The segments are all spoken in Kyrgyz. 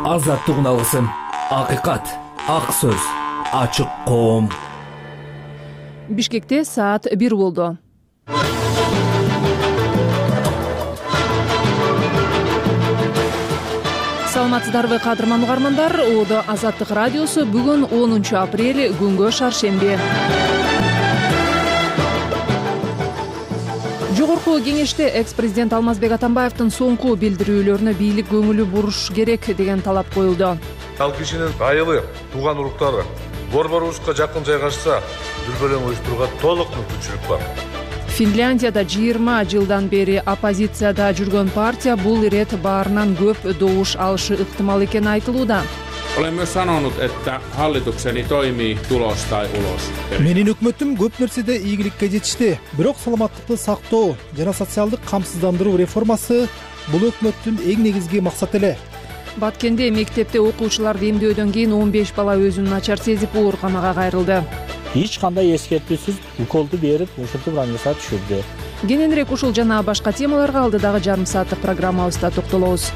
Азаттыгын алгысым. Акыйкат, ак сөз, ачык коом. Бишкекте саат 1 болду. Саламатсыздарбы кадырман угармандар. Оодо Азаттык радиосу бүгүн 10 апрель күнгө шаршемби. Жогорку кеңеште экс-президент Алмазбек Атамбаевдин соңку билдирүүлөрүнө бийлик көңүлү буруш керек деген талап коюлду. Ал кишинин айылы, тууган уруктары борборубузга жакын жайгашса, дүрбөлөң уюштурууга толук мүмкүнчүлүк бар. Финляндияда 20 жылдан бери оппозицияда жүргөн партия бул ирет баарынан көп добуш алышы ыктымал экени айтылууда. Olen myös sanonut, että hallitukseni toimii tulos tai ulos. Менин өкмөтүм көп нерседе ийгиликке жетишти. Бирок саламаттыкты сактоо жана социалдык камсыздандыруу реформасы бул өкмөттүн эң негизги максаты эле. Баткенде мектепте окуучуларды эмдөөдөн кийин 15 бала өзүн начар сезип ооруканага кайрылды. Hiç кандай эскертүүсүз уколду берип, ушинтип больницага түшүрдү. Кененирээк ушул жана башка темаларга алдыдагы жарым сааттык программабызда токтолобуз.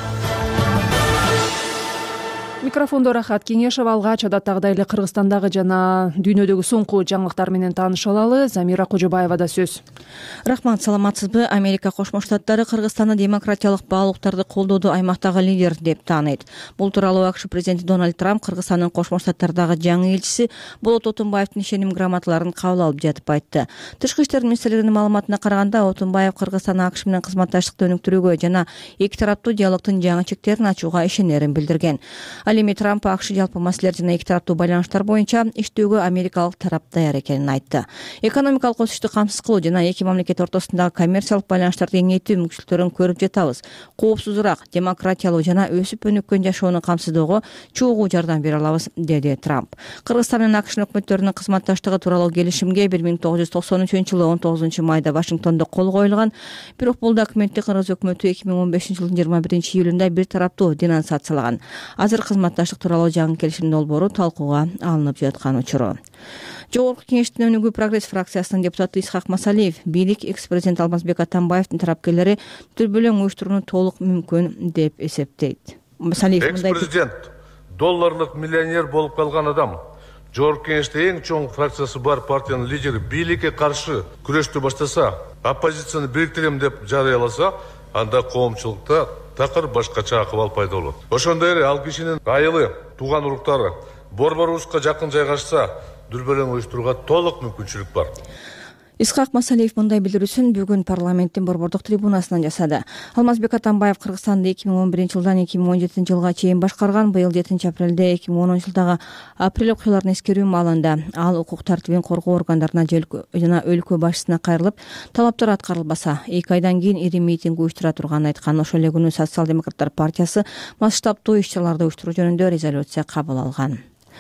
Микрофондо Рахат Кеңешова, алгач адаттагыдай эле Кыргызстандагы жана дүйнөдөгү соңку жаңылыктар менен таанышып алалы. Замира Кожобаевада сөз. Рахмат, саламатсызбы? Америка Кошмо Штаттары Кыргызстанды демократиялык баалуулуктарды колдоодо аймактагы лидер деп тааныйт. Бул тууралуу АКШ президенти Дональд Трамп Кыргызстандын Кошмо Штаттардагы жаңы элчиси Болот Отунбаевдин ишеним грамоталарын кабыл алып жатып айтты. Тышкы иштер министрлигинин маалыматына караганда, Отунбаев Кыргызстан АКШ менен кызматташтыкты өнүктүрүүгө жана эки тараптуу диалогдун жаңы чектерин ачууга ишенерин билдирген. Ал эми Трамп АКШ жалпы маселелер жана эки тараптуу байланыштар боюнча иштөөгө америкалык тарап даяр экенин айтты. Экономикалык өсүштү камсыз кылуу жана эки мамлекет ортосундагы коммерциялык байланыштарды кеңейтүү мүмкүнчүлүктөрүн көрүп жатабыз. Коопсузураак, демократиялуу жана өсүп өнүккөн жашоону камсыздоого чогуу жардам бере алабыз, деди Трамп. Кыргызстан менен АКШ өкмөттөрүнүн кызматташтыгы тууралуу келишимге 1993-жылы 19 Вашингтондо кол коюлган. Бирок бул документти Кыргыз өкмөтү 2015-жылдын 21-июлунда бир тараптуу денонсациялаган. Азыр кызматташтык тууралуу жаңы келишим долбоору талкууга алынып жаткан учуру. Жогорку кеңештин өнүгүү прогресс фракциясынын депутаты Исхак Масалиев бийлик экс-президент Алмазбек Атамбаевдин тарапкерлери дүрбөлөң уюштурууну толук мүмкүн деп эсептейт. Масалиев экс-президент долларлык миллионер болуп калган адам, жогорку кеңеште эң чоң фракциясы бар партиянын лидери бийликке каршы күрөштү баштаса, оппозицияны бириктирем деп жарыяласа, анда коомчулукта такыр башкача акыбал пайда болот. Ошондой эле ал кишинин айылы, тууган уруктары борборубузга жакын жайгашса, дүрбөлөң уюштурууга толук мүмкүнчүлүк бар. Исхак Масалиев мындай билдирүүсүн бүгүн парламенттин борбордук трибунасынан жасады. Алмазбек Атамбаев Кыргызстанды 2011-жылдан 2017-жылга чейин башкарган. Быйыл 7 апрелде 2010-жылдагы апрель окуяларын эскерүү маалында ал укук тартибин коргоо органдарына жана өлкө башчысына кайрылып, талаптар аткарылбаса 2 айдан кийин ири митинг уюштура турганын айткан. Ошол эле күнү Социал-демократтар партиясы масштабдуу иш-чараларды уюштуруу жөнүндө резолюция кабыл алган.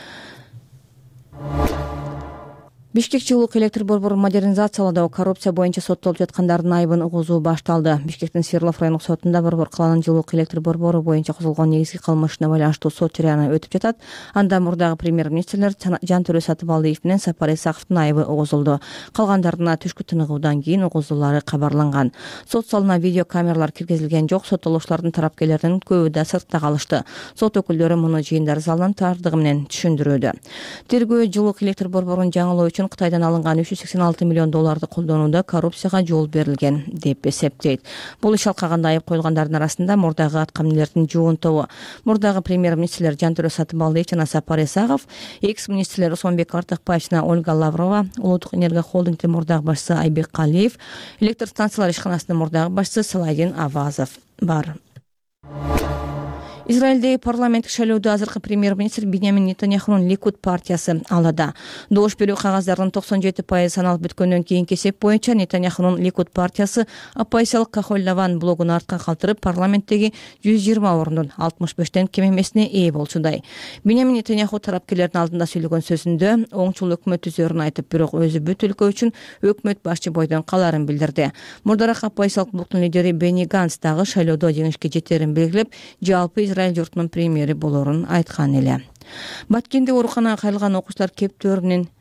Бишкек жылуулук электр борборун модернизациялоодо коррупция боюнча соттолуп жаткандардын айыбын угузуу башталды. Бишкектин Свердлов райондук сотунда борбор калаанын жылуулук электр борбору боюнча козголгон негизги кылмышына байланыштуу сот жарыяны өтүп жатат. Анда мурдагы премьер-министрлер Жантөрө Сатыбалдиев менен Сапар Исаковдун айыбы угузулду. Калгандарына түшкү тыныгуудан кийин угузуулары кабарланган. Сот залына видео камералар киргизилген жок. Соттолуучулардын тарапкерлеринин көбү да сыртта калышты. Сот өкүлдөрү муну жыйындар залынын тардыгы менен түшүндүрүүдө. Тергөө жылуулук электр борборун жаңылоо үчүн Кытайдан алынган $386 миллион колдонууда коррупцияга жол берилген деп эсептейт. Бул иш алкагында айып коюлгандардын арасында мурдагы аткаминерлердин жуунтугу. Мурдагы премьер-министрлер Жантөрө Сатыбалдиев жана Сапар Исаков, экс-министрлер Усмонбек Артыкбаев жана Ольга Лаврова, Улуттук энергия холдингдин мурдагы башчысы Айбек Калиев, электр станциялар ишканасынын мурдагы башчысы Салайдин Авазов бар. Израилдеги парламенттик шайлоодо азыркы премьер-министр Биньямин Нетаньяхунун Ликуд партиясы алады. Добуш берүү кагаздарынын 97% саналып бүткөндөн кийинки эсеп боюнча Нетаньяхунун Ликуд партиясы оппозициялык Кахоль-Лаван блогун артка калтырып, парламенттеги 120 орундун 65тен кем эмесине ээ болчудай. Биньямин Нетаньяху тарапкерлердин алдында сүйлөгөн сөзүндө оңчул өкмөт түзөрүн айтып, бирок өзү бүт өлкө үчүн өкмөт башчы бойдон каларын билдирди. Мурдараак оппозициялык блоктун лидери Бени Ганс дагы шайлоодо жеңишке жетерин белгилеп, жалпы Израиль журтунун премьери болорун айткан эле. Баткенде ооруканага кайрылган окуучулар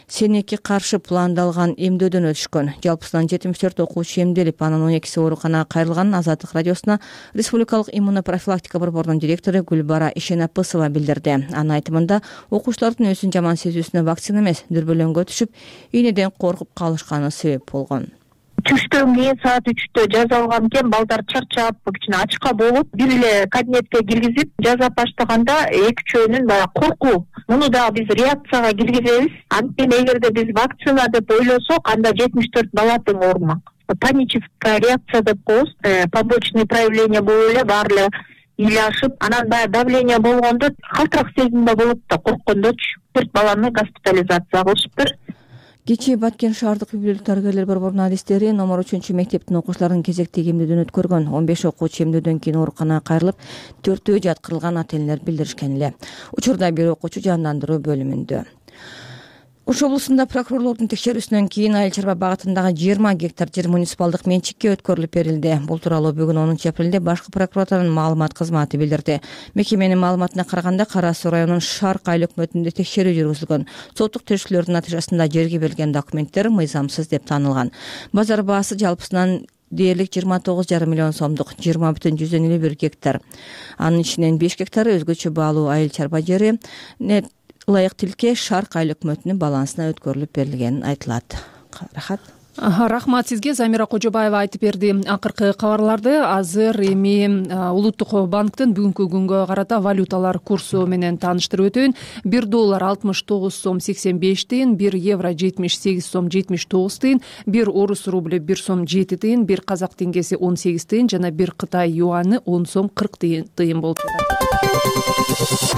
сенеки каршы пландалган эмдөөдөн өтүшкөн. Жалпысынан 74 окуучу эмделип, анын 12си ооруканага кайрылганын Азаттык радиосуна Республикалык иммунопрофилактика борборунун директору Гүлбара Ишенапысова билдирди. Анын айтымында окуучулардын өзүн жаман сезүүсүнө вакцина эмес, дүрбөлөңгө түшүп, ийнеден коркуп калышканы себеп болгон. Түштөн кийин саат 3-тө жаза алган экен, балдар чарчап, кичине ачка болуп, бир эле кабинетке киргизип, жаза баштаганда эки-үчөөнүн баягы коркуу. Муну дагы биз реакцияга киргизебиз. Анткени эгерде биз вакцина деп ойлосок, анда 74 бала тең оорумак. Паническая реакция деп коебуз, побочный проявление болуп эле баары эле ыйлашып, анан баягы давление болгондо калтырак сезимде болуп да корккондочу. 4 баланы госпитализация кылышыптыр. Кечээ Баткен шаардык үй-бүлөлүк дарыгерлер борборунун адистери номер 3 мектептин окуучуларын кезектеги эмдөөдөн өткөргөн. 15 окуучу эмдөөдөн кийин ооруканага кайрылып, 4-өө жаткырылган ата-энелер билдиришкен эле. Учурда бир окуучу жандандыруу бөлүмүндө. Ош облусунда прокурорлордун текшерүүсүнөн кийин Айыл чарба багытындагы 20 гектар жер муниципалдык менчикке өткөрүлүп берилди. Бул тууралуу бүгүн 10 апрелде башкы прокуратуранын маалымат кызматы билдирди. Мекеменин маалыматына караганда, Кара Суу районунун Шарк айыл өкмөтүндө текшерүү жүргүзүлгөн. Соттук териштирүүлөрдүн натыйжасында жерге берилген документтер мыйзамсыз деп танылган. Базар баасы жалпысынан дээрлик 29,5 миллион сомдук 20,1 гектар. Анын ичинен 5 гектары өзгөчө баалуу айыл чарба жери ылайык тилке Шарк айыл өкмөтүнүн балансына өткөрүлүп берилгени айтылат. Рахат. Рахмат сизге. Замира Кожобаева айтып берди. Акыркы кабарларды азыр эми Улуттук банктын бүгүнкү күнгө карата валюталар курсу менен тааныштырып өтөйүн. 1 доллар 69 сом 85 тыйын, 1 евро 78 сом 79 тыйын, 1 орус рубль 1 сом 7 тыйын, 1 казак теңгеси 18 тыйын жана 1 Кытай юаны 10 сом 40 тыйын болуп жатат.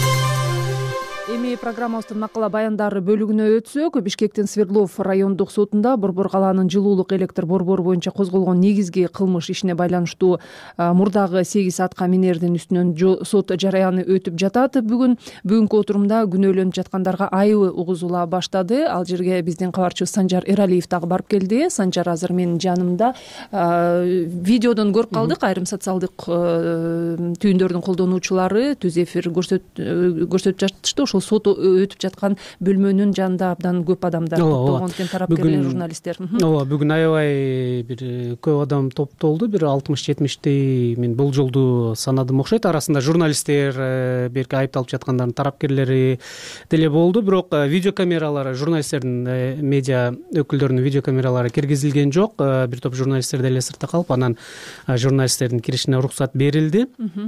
Эми программабыздын макала баяндары бөлүгүнө өтсөк, Бишкектин Свердлов райондук сотунда Борбор калаанын жылуулук электр борбору боюнча козголгон негизги кылмыш ишине байланыштуу мурдагы 8 атка минердин үстүнөн сот жараяны өтүп жатат. Бүгүнкү отурумда күнөөлөнүп жаткандарга айыбы угузула баштады. Ал жерге биздин кабарчыбыз Санжар Эралиев дагы барып келди. Санжар азыр менин жанымда. Видеодон көрүп калдык, айрым социалдык түйүндөрдүн колдонуучулары түз эфир көрсөтүп жатышты. Ошол сот өтүп жаткан бөлмөнүн жанында абдан көп адамдар топтолгон экен, тарапкерлер, журналисттер. Ооба, бүгүн аябай бир көп адам топтолду, бир 60-70 мен бул жолду санадым окшойт. Арасында журналисттер, берки айыпталып жаткандардын тарапкерлери деле болду, бирок видеокамералары, журналисттердин, медиа өкүлдөрүнүн видеокамералары киргизилген жок. Бир топ журналисттер деле сыртта калып, анан журналисттердин киришине уруксат берилди.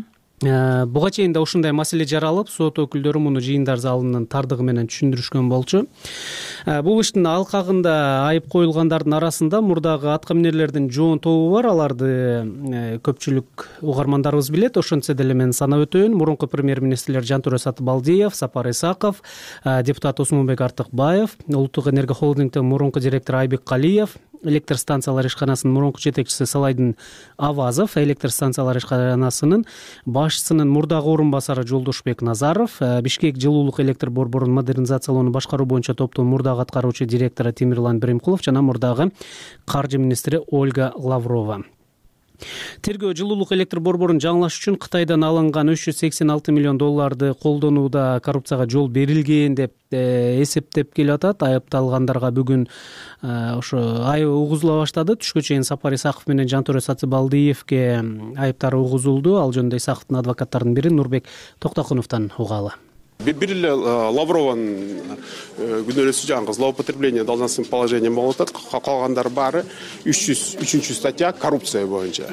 Буга чейин да ушундай маселе жаралып, сот өкүлдөрү муну жыйындар залынын тардыгы менен түшүндүрүшкөн болчу. Бул иштин алкагында айып коюлгандардын арасында мурдагы аткаминерлердин жоон тобу бар. Аларды көпчүлүк угармандарыбыз билет. Ошентсе деле мен санап өтөйүн. Мурунку премьер-министрлер Жантөре Сатыбалдиев, Сапар Исаков, депутат Осмонбек Артыкбаев, Улуттук энергия холдингдин мурунку директору Айбек Калиев, электр станциялар ишканасынын мурунку жетекчиси Салайдын Авазов, электр станциялар ишканасынын башчысынын мурдагы орун басары Жолдошбек Назаров, Бишкек жылуулук электр борборун модернизациялоону башкаруу боюнча топтун мурдагы аткаруучу директору Тимирлан Беримкулов жана мурдагы каржы министри Ольга Лаврова. Тергөө жылуулук электр борборун жаңылаш үчүн Кытайдан алынган 386 миллион долларды колдонууда коррупцияга жол берилген деп эсептеп келип атат. Айыпталгандарга бүгүн ошо айыбы угузула баштады. Түшкө чейин Сапар Исаков менен Жантөре Сатыбалдиевке айыптар угузулду. Ал жөнүндө Исаковдун адвокаттарынын бири Нурбек Токтокуновдон угалы. Бир эле Лаврованын күнөөлөсү жаңы злоупотребление должностным положением болуп атат. Калгандары баары 303 статья коррупция боюнча.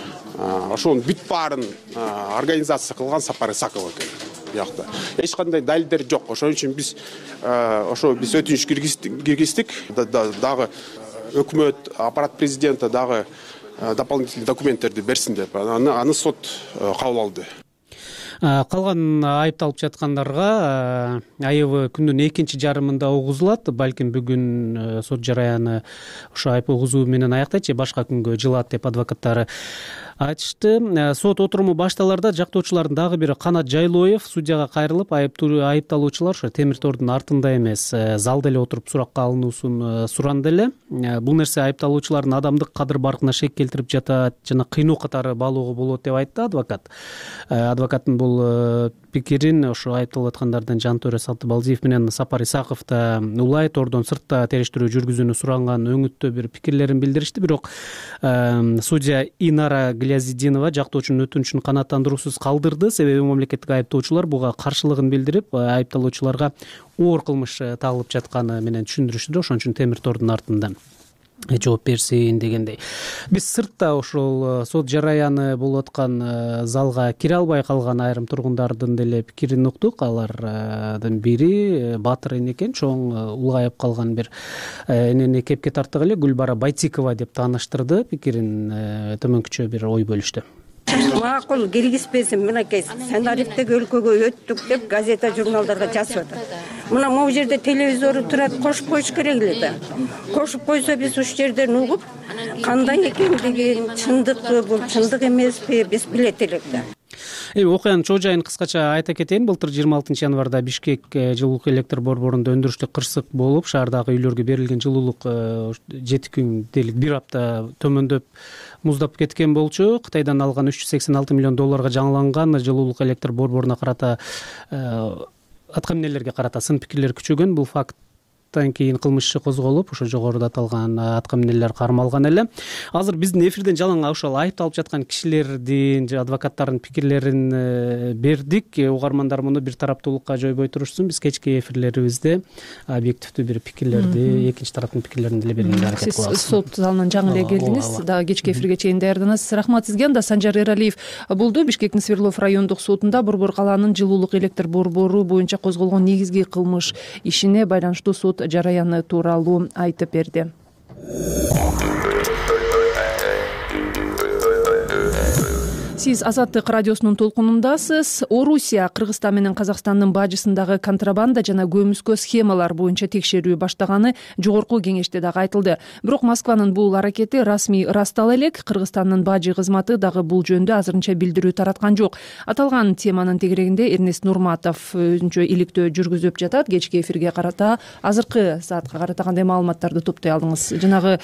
Ошонун бүт баарын организация кылган Сапар Исаков экен. Бuyakta. Эч кандай далилдер жок. Ошон үчүн биз өтүнүш киргиздик. Дагы өкмөт, аппарат президента дагы дополнительный документтерди берсин деп аны сот кабыл алды. Калган айыпталып жаткандарга айыбы күндүн экинчи жарымында угузулат. Балким бүгүн сот жараяны ошо айып угузуу менен аяктайт же башка күнгө жылат деп адвокаттары айтышты. Сот отуруму башталарда жактоочулардын дагы бири Канат Жайлоев судьяга кайрылып, айыпталуучулар ошо темир тордун артында эмес, залда эле отуруп суракка алынуусун суранды эле. Бул нерсе айыпталуучулардын адамдык кадыр баркына шек келтирип жатат жана кыйноо катары баалоого болот деп айтты адвокат. Адвокаттын бул пикирин ошо айыпталып аткандардан Жантөре Сатыбалдиев менен Сапар Исаков да улайт. Ордон сыртта териштирүү жүргүзүүнү суранган өңүттө бир пикирлерин билдиришти. Бирок судья Инара Глязидинова жактоочунун өтүнүчүн канааттандыруусуз калдырды. Себеби мамлекеттик айыптоочулар буга каршылыгын билдирип, айыпталуучуларга оор кылмыш тагылып жатканы менен түшүндүрүштү. Ошон үчүн темир тордун артында жооп берсин дегендей. Биз сыртта ошол сот жараяны болуп аткан залга кире албай калган айрым тургундардын деле пикирин уктук. Алардын бири Батыр эне экен, чоң улгайып калган бир энени кепке тарттык эле Гүлбара Байтикова деп тааныштырды. Пикирин төмөнкүчө бир ой бөлүштү. Макул киргизбесин, мынакей сценариевдеги өлкөгө өттүк деп газета журналдарга жазып атат. Мына могу жерде телевизору турат, кошуп коюш керек эле да. Кошуп койсо биз ушул жерден угуп, кандай экендигин, чындыкпы, бул чындык эмеспи, биз билет элек да. Окуянын чоо жайын кыскача айта кетейин. Былтыр 26 январда Бишкек жылуулук электр борборунда өндүрүштүк кырсык болуп, шаардагы үйлөргө берилген жылуулук 7 күндөлүк бир апта төмөндөп муздап кеткен болчу. Кытайдан алган $386 миллион жаңыланган жылуулук электр борборуна карата атка эмнелерге карата сын пикирлер күчөгөн. Бул факт кийин кылмыш иши козголуп, ошо жогоруда аталган атка эмнелер кармалган эле. Азыр биздин эфирден жалаң ошол айыпталып жаткан кишилердин, адвокаттардын пикирлерин бердик. Угармандар муну бир тараптуулукка жойбой турушсун. Биз кечки эфирлерибизде объективдүү бир пикирлерди, экинчи тараптын пикирлерин деле берүүгө аракет кылабыз. Сиз сот залынан жаңы эле келдиңиз, дагы кечки эфирге чейин даярданасыз. Рахмат сизге. Анда Санжар Эралиев болду. Бишкектин Свердлов райондук сотунда Борбор калаанын жылуулук электр борбору боюнча козголгон негизги кылмыш ишине байланыштуу сот жараяны тууралуу айтып берди. Сиз Азаттык радиосунун толкунундасыз. Орусия Кыргызстан менен Казакстандын бажысындагы контрабанда жана көмүскө схемалар боюнча текшерүү баштаганы жогорку кеңеште дагы айтылды. Бирок Москванын бул аракети расмий ырастала элек. Кыргызстандын бажы кызматы дагы бул жөнүндө азырынча билдирүү тараткан жок. Аталган теманын тегерегинде Эрнест Нурматов өзүнчө иликтөө жүргүзүп жатат. Кечки эфирге карата азыркы саатка карата кандай маалыматтарды топтой алдыңыз? Жанагы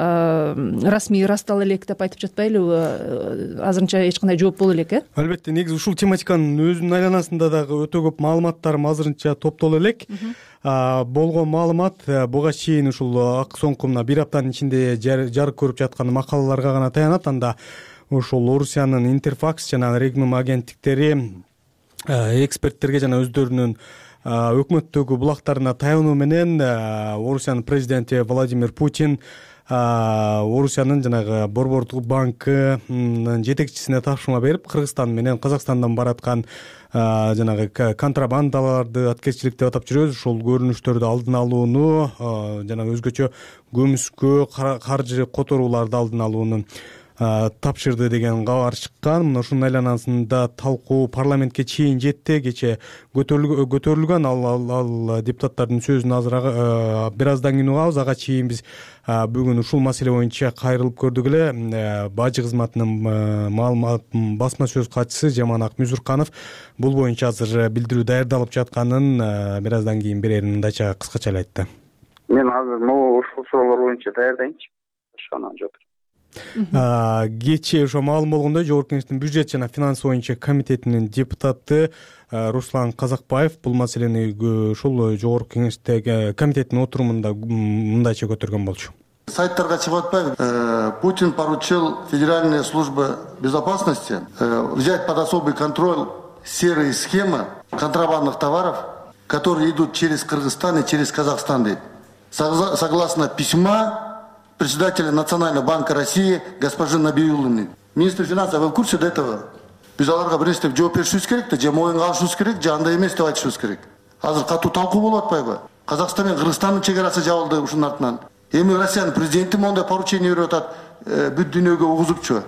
расмий ырастала элек деп айтып жатпайлыбы? Азырынча эч кандай жооп боло элек, Албетте, негизи ушул тематиканын өзүнүн айланасында дагы өтө көп маалыматтарым азырынча топтоло элек. Болгон маалымат буга чейин ушул соңку мына бир аптанын ичинде жарык көрүп жаткан макалаларга гана таянат. Анда ушул Орусиянын Интерфакс жана Регнум агенттиктери эксперттерге жана өздөрүнүн өкмөттөгү булактарына таянуу менен Орусиянын президенти Владимир Путин Орусиянын жанагы Борбордук банкынын жетекчисине тапшырма берип, Кыргызстан менен Казакстандан бараткан жанагы контрабандаларды, аткезчилик деп атап жүрөбүз, ушул көрүнүштөрдү алдын алууну, жана өзгөчө көмүскө, каржы которууларды алдын алууну тапшырды деген кабар чыккан. Мына ушунун айланасында талкуу парламентке чейин жетти. Кечээ көтөрүлгөн. Ал депутаттардын сөзүн азыр бир аздан кийин угабыз. Ага чейин биз бүгүн ушул маселе боюнча кайрылып көрдүк эле. Бажы кызматынын маалымат басма сөз катчысы Жаманак Мюзурканов бул боюнча азыр билдирүү даярдалып жатканын бир аздан кийин берерин мындайча кыскача эле айтты. Мен азыр ушул суроолор боюнча даярдайынчы. Ошондон жок. Кечээ ошо маалым болгондой, Жогорку Кеңештин бюджет жана финанс боюнча комитетинин депутаты Руслан Казакбаев бул маселени ушул Жогорку Кеңештеги комитеттин отурумунда мындайча көтөргөн болчу. Сайттарга чыгып атпайбы? Путин поручил Федеральной службе безопасности взять под особый контроль серые схемы контрабандных товаров, которые идут через Кыргызстан и через Казахстан, дейт. Согласно письма председателя Национального банка России госпожи Набиуллиной. Министр финансов, вы в курсе до этого? Биз аларга бир нерсе жооп беришибиз керек да, же моюнга алышыбыз керек, же андай эмес деп айтышыбыз керек. Азыр катуу талкуу болуп атпайбы? Казакстан менен Кыргызстандын чек арасы жабылды ушунун артынан. Эми Россиянын президенти мондай поручение берип атат, бүт дүйнөгө угузупчу.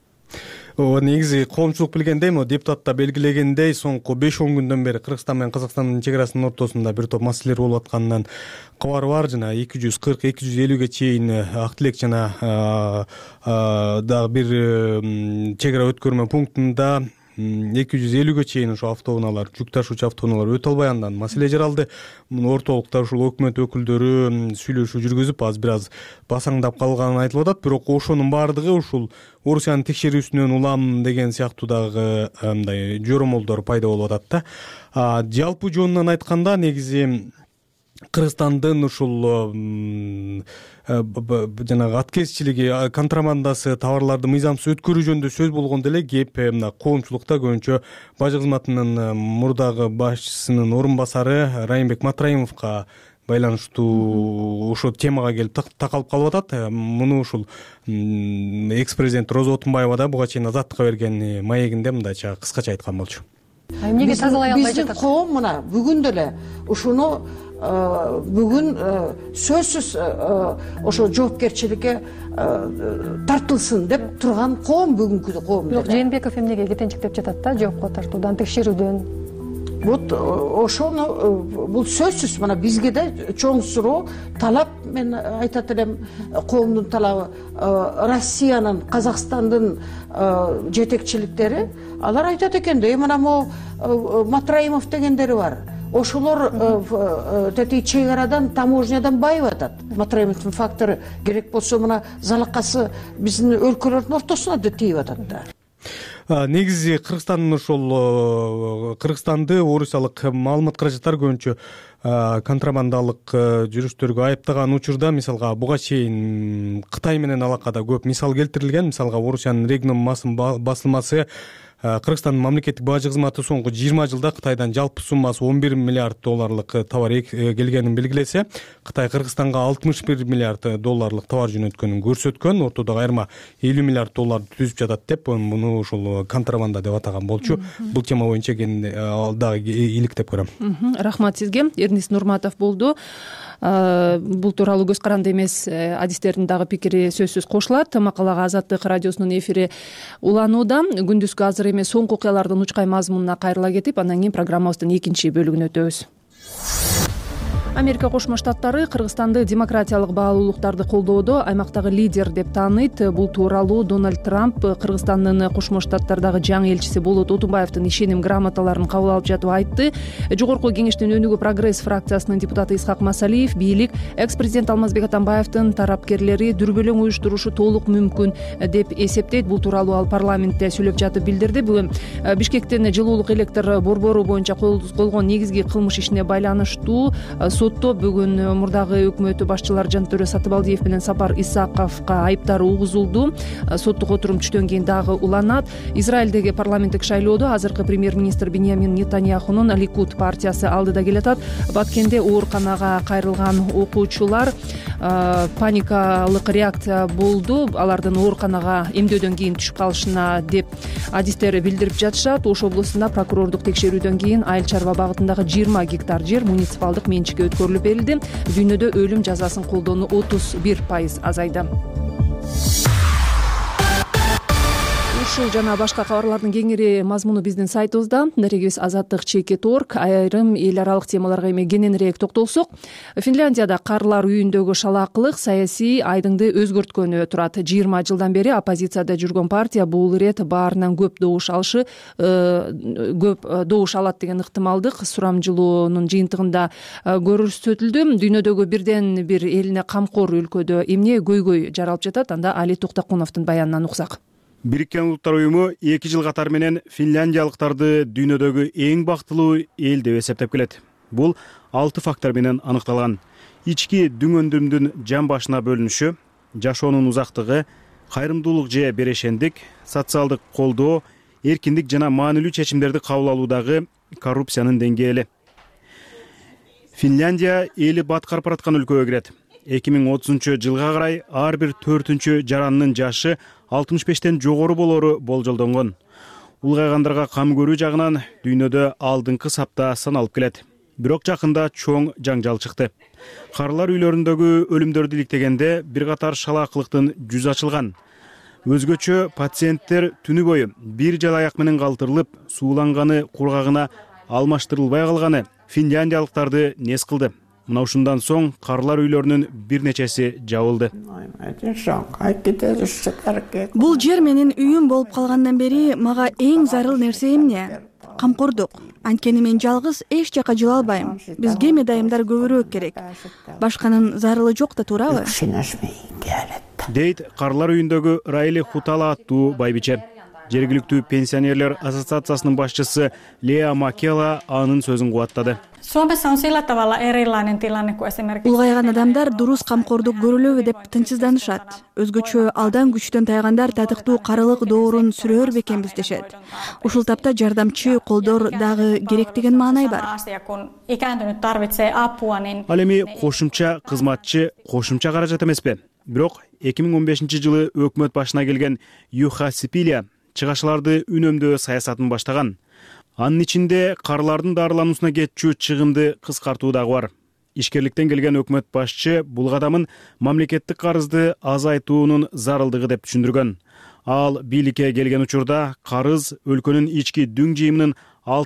Негизи коомчулук билгендей, депутат да белгилегендей, соңку 5-10 күндөн бери Кыргызстан менен Казакстандын чек арасынын ортосунда бир топ маселелер болуп атканынан кабар бар. Жана 240-250ге чейин ак тилек жана дагы бир чек ара өткөрмө пунктунда 250-гө чейин ошо автоунаалар, жүк ташуучу автоунаалар өтө албай андан маселе жаралды. Муну ортолукта ушул өкмөт өкүлдөрү сүйлөшүү жүргүзүп, азыр бир аз басаңдап калганы айтылып атат. Бирок ошонун баардыгы ушул Орусиянын текшерүүсүнөн улам деген сыяктуу дагы мындай жоромолдор пайда болуп атат да. Жалпы жонунан айтканда негизи Кыргызстандын ушул жанагы аткезчилиги, контрабандасы, товарларды мыйзамсыз өткөрүү жөнүндө сөз болгондо эле кеп мына коомчулукта көбүнчө бажы кызматынын мурдагы башчысынын орун басары Райымбек Матраимовго байланыштуу ошол темага келип такалып калып атат. Муну ушул экс-президент Роза Отунбаева да буга чейин Азаттыкка берген маегинде мындайча кыскача айткан болчу. Эмнеге тазалай албай жатат? Биздин коом мына бүгүн деле ушуну бүгүн сөзсүз ошо жоопкерчиликке тартылсын деп турган коом бүгүнкү коом. Бирок Жээнбеков эмнеге кетенчиктеп жатат да жоопко тартуудан, текшерүүдөн? Вот ошону бул сөзсүз мына бизге да чоң суроо талап. Мен айтат элем, коомдун талабы Россиянын, Казакстандын жетекчиликтери алар айтат экен да, мына могу Матраимов дегендери бар. Ошолор тети чек арадан, таможнядан байып атат. Матраимовдун фактору керек болсо мына залакасы биздин өлкөлөрдүн ортосуна да тийип атат да. Негизи Кыргызстанды орусиялык маалымат каражаттар көбүнчө контрабандалык жүрүштөргө айыптаган учурда, мисалга буга чейин Кытай менен алакада көп мисал келтирилген. Мисалга Орусиянын Регнум басылмасы Кыргызстандын мамлекеттик бажы кызматы соңку 20 жылда Кытайдан жалпы суммасы 11 миллиард долларлык товар келгенин белгилесе, Кытай Кыргызстанга 61 миллиард долларлык товар жөнөткөнүн көрсөткөн, ортодо айырма 50 миллиард долларды түзүп жатат деп, муну ушул контрабанда деп атаган болчу. Бул тема боюнча дагы иликтеп көрөм. Рахмат сизге. Эрнис Нурматов болду. Бул тууралуу көз каранды эмес адистердин дагы пикири сөзсүз кошулат. Макалага Азаттык радиосунун эфири уланууда. Күндүзгү азыр эмес соңку окуялардын учкай мазмунуна кайрыла кетип, андан кийин программабыздын экинчи бөлүгүнө өтөбүз. Америка Кошмо Штаттары Кыргызстанды демократиялык баалуулуктарды колдоодо аймактагы лидер деп тааныйт. Бул тууралуу Дональд Трамп Кыргызстандын Кошмо Штаттардагы жаңы элчиси Болот Отунбаевдин ишеним грамоталарын кабыл алып жатып айтты. Жогорку кеңештин өнүгүү прогресс фракциясынын депутаты Исхак Масалиев бийлик экс-президент Алмазбек Атамбаевдин тарапкерлери дүрбөлөң уюштурушу толук мүмкүн деп эсептейт. Бул тууралуу ал парламентте сүйлөп жатып билдирди. Бүгүн Бишкектин жылуулук электр борбору боюнча козголгон негизги кылмыш ишине байланыштуу сотто бүгүн мурдагы өкмөт башчылары Жантөрө Сатыбалдиев менен Сапар Исаковго айыптар угузулду. Соттук отурум түштөн кийин дагы уланат. Израилдеги парламенттик шайлоодо азыркы премьер-министр Биньямин Нетаньяхунун Ликуд партиясы алдыда келатат. Баткенде ооруканага кайрылган окуучулар паникалык реакция болду. Алардын ооруканага эмдөөдөн кийин түшүп калышына деп адистер билдирип жатышат. Ош облусунда прокурордук текшерүүдөн кийин айыл чарба багытындагы 20 гектар жер муниципалдык менчикке өткөрүлүп берилди. Дүйнөдө өлүм жазасын колдонуу 31% азайды. Ушул жана башка кабарлардын кеңири мазмуну биздин сайтыбызда. Дарегибиз azаттык.org. Айрым эл аралык темаларга эми кененирээк токтолсок, Финляндияда карлар үйүндөгү шалаакылык саясий айдыңды өзгөрткөнү турат. 20 жылдан бери оппозицияда жүргөн партия бул ирет баарынан көп добуш алат деген ыктымалдык сурамжылоонун жыйынтыгында көрсөтүлдү. Дүйнөдөгү бирден бир элине камкор өлкөдө эмне көйгөй жаралып жатат? Анда Али Токтакуновдун баянынан уксак. Бириккен Улуттар уюму 2 жыл катары менен финляндиялыктарды дүйнөдөгү эң бактылуу эл деп эсептеп келет. Бул 6 фактор менен аныкталган. Ички дүңөндүмдүн жан башына бөлүнүшү, жашоонун узактыгы, кайрымдуулук же берешендик, социалдык колдоо, эркиндик жана маанилүү чечимдерди кабыл алуудагы коррупциянын деңгээли. Финляндия эли баткарып бараткан өлкөгө кирет. 2030 жылга карай ар бир 4-чү жарандын жашы 65тен жогору болору болжолдонгон. Улгайгандарга кам көрүү жагынан дүйнөдө алдыңкы сапта саналып келет. Бирок жакында чоң жаңжал чыкты. Карлар үйлөрүндөгү өлүмдөрдү иликтегенде бир катар шалаакылыктын жүзү ачылган. Өзгөчө пациенттер түнү бою бир жалаяк менен калтырылып, сууланганы кургагына алмаштырылбай калганы финляндиялыктарды нес кылды. Мына ушундан соң карлар үйлөрүнүн бир нечеси жабылды. Бул жер менин үйүм болуп калгандан бери мага эң зарыл нерсе эмне? Камкордук. Анткени мен жалгыз эч жака жыла албайм. Бизге медайымдар көбүрөөк керек. Башканын зарылы жок да, туурабы? Дейт карлар үйүндөгү Райли Хутала аттуу байбиче. Жергиликтүү пенсионерлер ассоциациясынын башчысы Леа Макела анын сөзүн кубаттады. Suomessa on sillä tavalla erilainen tilanne kuin esimerkiksi Улгайган адамдар дурус камкордук көрүлөбү деп тынчсызданышат. Өзгөчө алдан күчтөн тайгандар татыктуу карылык доорун сүрөөр бекенбиз дешет. Ушул тапта жардамчы колдор дагы керек деген маанай бар. Ал эми кошумча кызматчы кошумча каражат эмеспи? Бирок 2015-жылы өкмөт башына келген Юха Сипилия чыгашыларды үнөмдөө саясатын баштаган. Анын ичинде карлардын дарылануусуна кетчү чыгымды кыскартуу дагы бар. Ишкерликтен келген өкмөт башчы бул кадамын мамлекеттик карызды азайтуунун зарылдыгы деп түшүндүргөн. Ал бийликке келген учурда карыз өлкөнүн ички дүң жыйымынын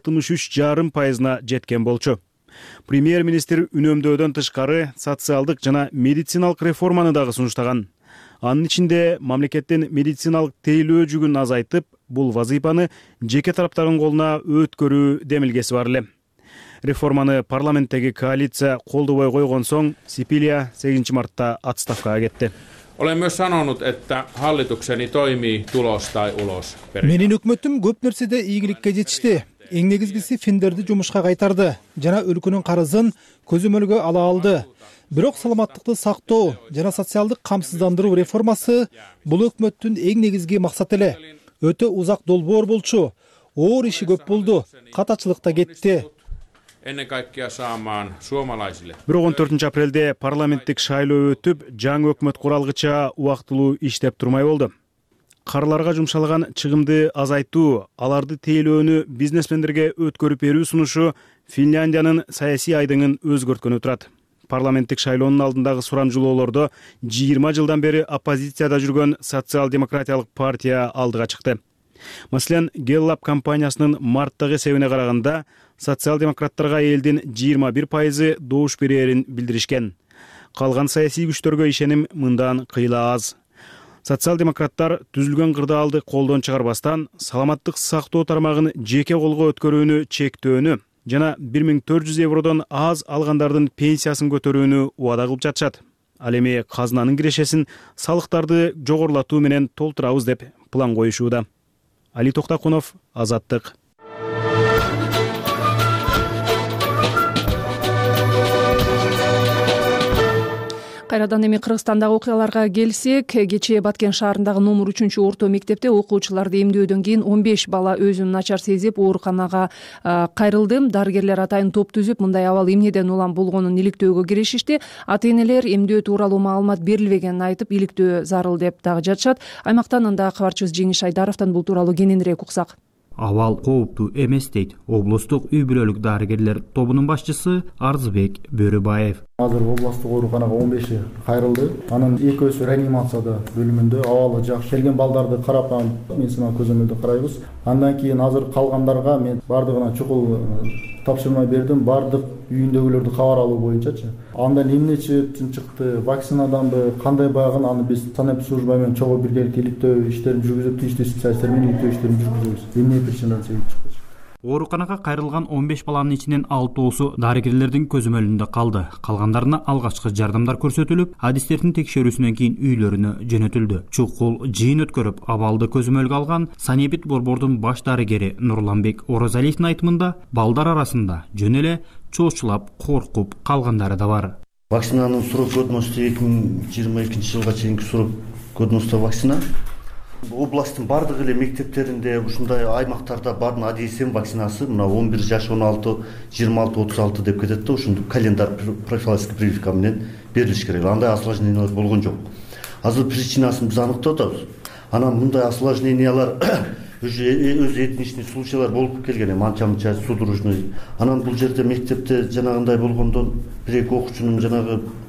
63,5% жеткен болчу. Премьер-министр үнөмдөөдөн тышкары социалдык жана медициналык реформаны дагы сунуштаган. Анын ичинде мамлекеттин медициналык тейлөө жүгүн азайтып, бул вазыйпаны жеке тараптардын колуна өткөрүү демилгеси бар эле. Реформаны парламенттеги коалиция колдобой койгон соң Сипилия 8 мартта отставкага кетти. Olen myös sanonut, että hallitukseni toimii tulos tai ulos. Менин өкмөтүм көп нерседе ийгиликке жетишти. Эң негизгиси финдерди жумушка кайтарды жана өлкөнүн карызын көзөмөлгө ала алды. Бирок саламаттыкты сактоо жана социалдык камсыздандыруу реформасы бул өкмөттүн эң негизги максаты эле. Өтө узак долбоор болчу. Оор иши көп болду. Катачылыкта кетти. Ennen kaikkea saamaan suomalaisille. 14 апрелде парламенттик шайлоо өтүп, жаңы өкмөт куралгыча убактылуу иштеп турмай болду. Карларга жумшалган чыгымды азайтуу, аларды тейлөөнү бизнесмендерге өткөрүп берүү сунушу Финляндиянын саясий айдыңын өзгөрткөнү турат. Парламенттик шайлоонун алдындагы сурамжылоолордо 20 жылдан бери оппозицияда жүргөн социал-демократиялык партия алдыга чыкты. Маселен, Gallup компаниясынын марттагы эсебине караганда, социал-демократтарга элдин 21% добуш берерин билдиришкен. Калган саясий күчтөргө ишеним мындан кыйла аз. Социал-демократтар түзүлгөн кырдаалды колдон чыгарбастан, саламаттык сактоо тармагын жеке колго өткөрүүнү чектөөнү жана 1400 евродон аз алгандардын пенсиясын көтөрүүнү убада кылып жатышат. Ал эми казынанын кирешесин салыктарды жогорулатуу менен толтурабыз деп план коюшууда. Али Токтакунов, Азаттык. Кайрадан эми Кыргызстандагы окуяларга келсек, кечээ Баткен шаарындагы номер 3-орто мектепте окуучуларды эмдөөдөн кийин 15 бала өзүн начар сезип ооруканага кайрылды. Дарыгерлер атайын топ түзүп, мындай абал эмнеден улам болгонун иликтөөгө киришишти. Ата-энелер эмдөө тууралуу маалымат берилбегенин айтып, иликтөө зарыл деп дагы жатышат. Аймактан анда кабарчыбыз Жеңиш Айдаровдон бул тууралуу кененирээк уксак. Абал кооптуу эмес дейт облустук үй бүлөлүк дарыгерлер тобунун башчысы Арзыбек Бөрүбаев. Азыр областык ооруканага 15 кайрылды. Анын экөөсү реанимацияда бөлүмүндө абалы жакшы. Келген балдарды карап, медицина көзөмөлдө карайбыз. Андан кийин азыр калгандарга мен бардыгына чукул тапшырма бердим. Бардык үйүндөгүлөрдү кабар алуу боюнчачы. Андан эмнечи чыкты, вакцинаданбы, кандай багын, аны биз санап служба менен чогуу биргеликте иликтөө иштерин жүргүзүп, тийиштүү специалисттер менен иликтөө иштерин жүргүзөбүз. Эмне причинадан себеп чыкты? Ооруканага кайрылган 15 баланын ичинен 6оосу дарыгерлердин көзөмөлүндө калды. Калгандарына алгачкы жардамдар көрсөтүлүп, адистердин текшерүүсүнөн кийин үйлөрүнө жөнөтүлдү. Чукул жыйын өткөрүп, абалды көзөмөлгө алган Санебит борбордун баш дарыгери Нурланбек Орозалиевдин айтымында, балдар арасында жөн эле чоочулап, коркуп калгандары да бар. Вакцинанын срок годности 2022 жылга чейинки срок годности вакцина. Областтын бардык эле мектептеринде, ушундай аймактарда бардын АДСМ вакцинасы мына 11 жаш 16, 26, 36 деп кетет да, ушундай календар профилактика прививка менен берилиш керек. Андай осложнениялар болгон жок. Азыр причинасын биз аныктап атабыз. Анан мындай осложнениялар өз этничный случайлар болуп келген, манча-мынча судорожный. Анан бул жерде мектепте жанагындай болгондон бир-эки окуучунун жанагы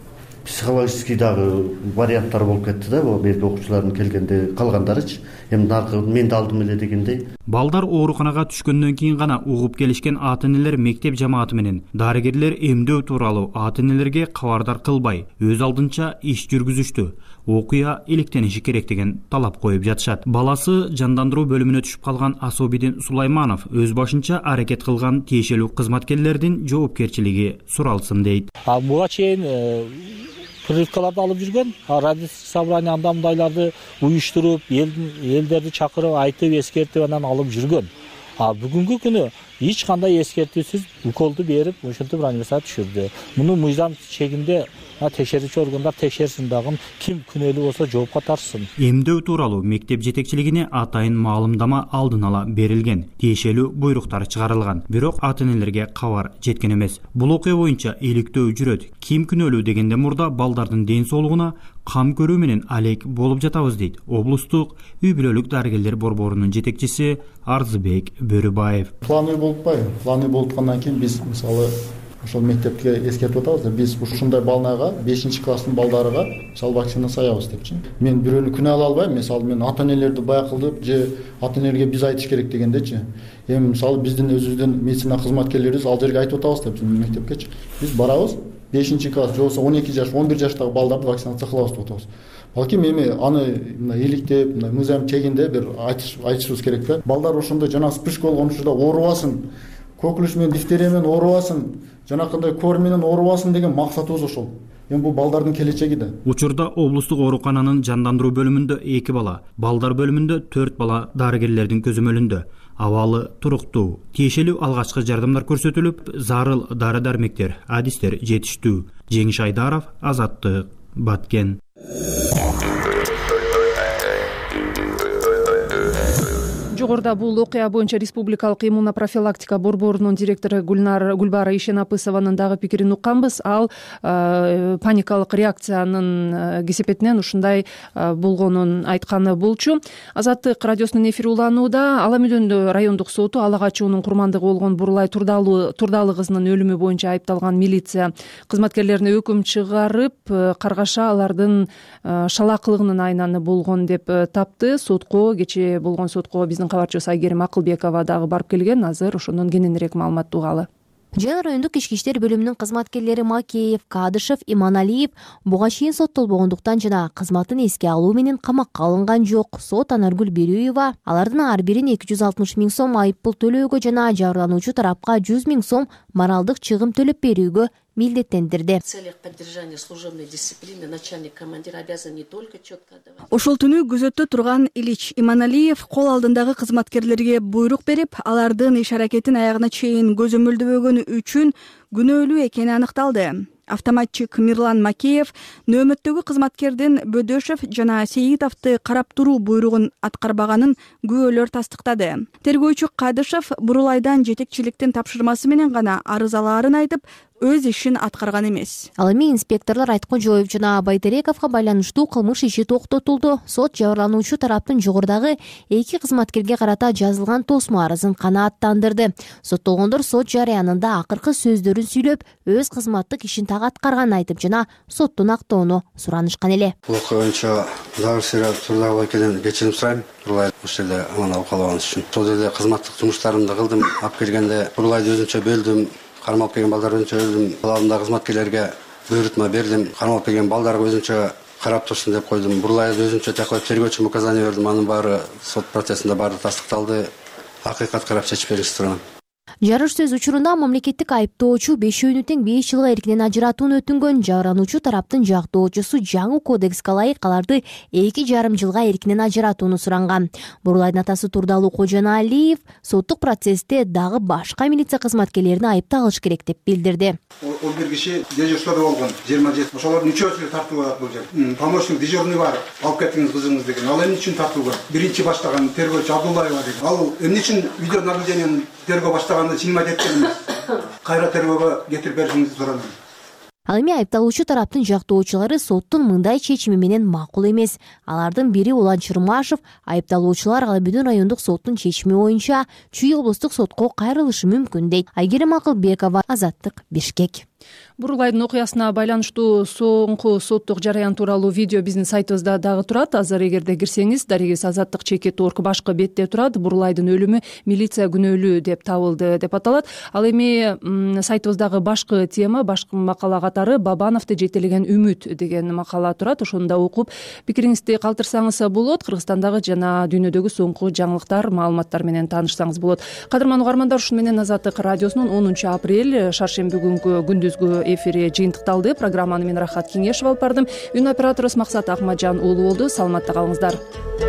психологический дагы варианттар болуп кетти да, берки окуучулардын келгенде калгандарычы эми наркы мен да алдым эле дегендей. Балдар ооруканага түшкөндөн кийин гана угуп келишкен ата-энелер мектеп жамааты менен дарыгерлер эмдөө тууралуу ата-энелерге кабардар кылбай өз алдынча иш жүргүзүштү. Окуя иликтениши керек деген талап коюп жатышат. Баласы жандандыруу бөлүмүнө түшүп калган Асобидин Сулайманов өз башынча аракет кылган тиешелүү кызматкерлердин жоопкерчилиги суралсын дейт. Буга чейин прививкаларды алып жүргөн, родительский собрание анда мындайларды уюштуруп, элдерди чакырып, айтып, эскертип анан алып жүргөн. Бүгүнкү күнү эч кандай эскертүүсүз уколду берип, ушинтип реанимацияга түшүрдү. Муну мыйзам чегинде текшерүүчү органдар текшерсин дагы, ким күнөөлүү болсо жоопко тартсын. Эмдөө тууралуу мектеп жетекчилигине атайын маалымдама алдын ала берилген, тиешелүү буйруктар чыгарылган. Бирок ата-энелерге кабар жеткен эмес. Бул окуя боюнча иликтөө жүрөт. Ким күнөөлүү дегенде мурда балдардын ден соолугуна кам көрүү менен алек болуп жатабыз дейт облустук үй бүлөлүк дарыгерлер борборунун жетекчиси Арзыбек Бөрүбаев. Планы болуп аткандан кийин биз мисалы ошол мектепке эскертип атабыз да, биз ушундай балнага 5-класстын балдарыга мисалы вакцина саябыз депчи. Мен бирөөнү күнөө ала албайм, мисалы мен ата-энелерди байкылдып же ата-энелерге биз айтыш керек дегендечи. Эми мисалы биздин өзүбүздүн медицина кызматкерлерибиз ал жерге айтып атабыз депчи мектепкечи. Биз барабыз 5-класс же болбосо 12 жаш, 11 жаштагы балдарды вакцинация кылабыз деп атабыз. Балким эми аны мындай иликтеп, мындай мыйзам чегинде бир айтышыбыз керек да. Балдар ошондо жана вспышка болгон учурда оорубасын, көкүлүш менен дифтерия менен оорубасын, жанакындай кор менен оорубасын деген максатыбыз ошол. Эми бул балдардын келечеги да. Учурда облустук оорукананын жандандыруу бөлүмүндө 2 бала, балдар бөлүмүндө 4 бала дарыгерлердин көзөмөлүндө. Абалы туруктуу, тиешелүү алгачкы жардамдар көрсөтүлүп, зарыл дары-дармектер, адистер жетиштүү. Жеңиш Айдаров, Азаттык, Баткен. Жогоруда бул окуя боюнча Республикалык иммунопрофилактика борборунун директору Гүлбара Ишенапысованын дагы пикирин укканбыз. Ал паникалык реакциянын кесепетинен ушундай болгонун айтканы болчу. Азаттык радиосунун эфири уланууда. Ала Мүдөндө райондук соту ала качуунун курмандыгы болгон Бурулай Турдалы кызынын өлүмү боюнча айыпталган милиция кызматкерлерине өкүм чыгарып, Каргаша алардын шалаакылыгынын айнаны болгон деп тапты. Сотко кечээ болгон сотко биздин кабарчыбыз Айгерим Акылбекова дагы барып келген. Азыр ошондон кененирээк маалыматты угалы. Жаңы райондук ички иштер бөлүмүнүн кызматкерлери Макеев, Кадышев, Иманалиев буга чейин соттолбогондуктан жана кызматын эске алуу менен камакка алынган жок. Сот Анаргүл Берүүева алардын ар бирин 260 000 сом айыппул төлөөгө жана жабырлануучу тарапка 100 000 сом моралдык чыгым төлөп берүүгө милдеттендирди. В целях поддержания служебной дисциплины начальник командир обязан не только четко отдавать. Ошол түнү күзөттө турган Илич Иманалиев кол алдындагы кызматкерлерге буйрук берип, алардын иш аракетин аягына чейин көзөмөлдөбөгөнү үчүн күнөөлүү экени аныкталды. Автоматчик Мирлан Макеев нөөмөттөгү кызматкердин Бөдөшев жана Сейитовду карап туруу буйругун аткарбаганын күбөлөр тастыктады. Тергөөчү Кадышев Бурулайдан жетекчиликтин тапшырмасы менен гана арызалаарын айтып, өз ишин аткарган эмес. Ал эми инспекторлор Айткожоев жана Байтерековго байланыштуу кылмыш иши токтотулду. Сот жабырлануучу тараптын жогорудагы 2 кызматкерге карата жазылган тосмо арызын канааттандырды. Соттолгондор сот жарыянында акыркы сөздөрүн сүйлөп, өз кызматтык ишин так аткарганын айтып жана соттун актоону суранышкан эле. Бул окуя боюнча Дагы Турдалы экенин кечирим сурайм. Бурулай ушул жерде аман алып калганыбыз үчүн. Сол жерде кызматтык жумуштарымды кылдым. Алып келгенде Бурулайды өзүнчө бөлдүм. Кармалып келген балдар өзүнчө өзүм алдымдагы кызматкерлерге буйрутма бердим. Кармалып келген балдарга өзүнчө карап турсун деп койдум. Бурулайды өзүнчө таклап тергөөчү указание бердим. Анын баары сот процессинде баары тастыкталды. Акыйкат карап чечип бериңиз туруп. Жарыш сөз учурунда мамлекеттик айыптоочу 5 тең 5 жылга эркинен ажыратууну өтүнгөн. Жабырлануучу тараптын жактоочусу жаңы кодекске ылайык аларды 2,5 жылга эркинен ажыратууну суранган. Бурулайдын атасы Турдалы Кожоналиев соттук процессте дагы башка милиция кызматкерлерин айыпта алыш керек деп билдирди. Ол бир киши дежурстводо болгон 27. Ошолордун үчөөсү тартууга бул жер. Помощник дежурный бар, алып кеттиңиз кызыңыз деген. Ал эмне үчүн тартууга? Биринчи баштаган тергөөчү Абдуллаева деген. Ал эмне үчүн видео наблюдениени тергөө баштаганда снимать эткенбиз. Кайра тергөөгө кетирип беришиңизди сурайм. Ал эми айыпталуучу тараптын жактоочулары соттун мындай чечими менен макул эмес. Алардын бири Улан Чырмашев, айыпталуучулар Ала Бүдүн райондук соттун чечими боюнча Чүй облустук сотко кайрылышы мүмкүн дейт. Айгерим Акылбекова, Азаттык, Бишкек. Буруулайдын окуясына байланыштуу соңку соттук жараян тууралуу видео биздин сайтыбызда дагы турат. Азыр эгерде кирсеңиз, Дарегиз Азаттык чекит орг башкы бетте турат. Буруулайдын өлүмү милиция күнөөлүү деп табылды деп аталат. Ал эми сайтыбыздагы башкы тема, башкы макала катары Бабановду жетелеген үмүт деген макала турат. Ошону да окуп пикириңизди калтырсаңыз болот. Кыргызстандагы жана дүйнөдөгү соңку жаңылыктар, маалыматтар менен таанышсаңыз болот. Кадырман угармандар, ушуну менен Азаттык радиосунун 10 апрель шаршемби күнгү күндүзгү эфири жыйынтыкталды. Программаны мен Рахат Кеңешев алып бардым. Үн операторубуз Максат Акмаджан уулу болду. Саламатта калыңыздар.